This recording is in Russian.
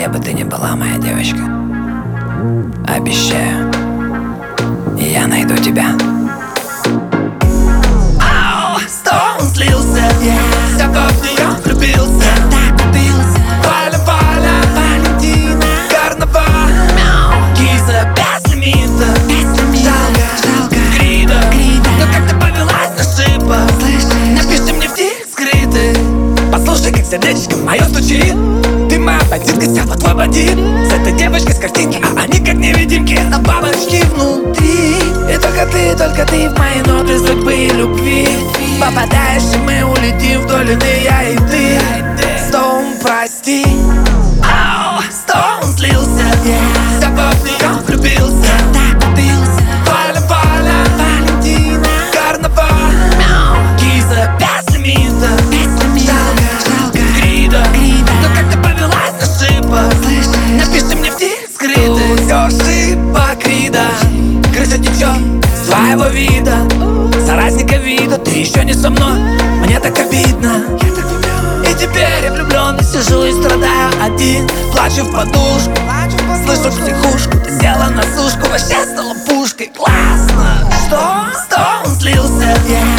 Где бы ты ни была, моя девочка, обещаю, я найду тебя. Что он слился, все в нее влюбился. Валя, Валя, Валентина, карнавал, киза без лимита. Жалко, Крида, но как ты повелась на шипах, напиши мне в текст скрытый. Послушай, как сердечко мое стучит. Ты моя бандитка, вся под твой бандит. С этой девочкой с картинки, а они как невидимки, на бабочки внутри. И только ты в мои ноты судьбы и любви. Попадаешь, и мы улетим вдоль луны, я и ты. Стоун, прости. Стоун слился, все в нее влюбился. Валя, Валя, Валентина, карнавал, киза без лимита. Жалко, Крида, но как ты повелась на шипах, напиши мне в текст скрытый. Все шипа, Крида, крыша течет с твоего вида. Соратника вида, ты еще не со мной, мне так обидно. И теперь я влюбленный сижу и страдаю один. Плачу в подушку, слышу психушку. Ты села на сушку, вообще стала пушкой. Классно. Что он слился,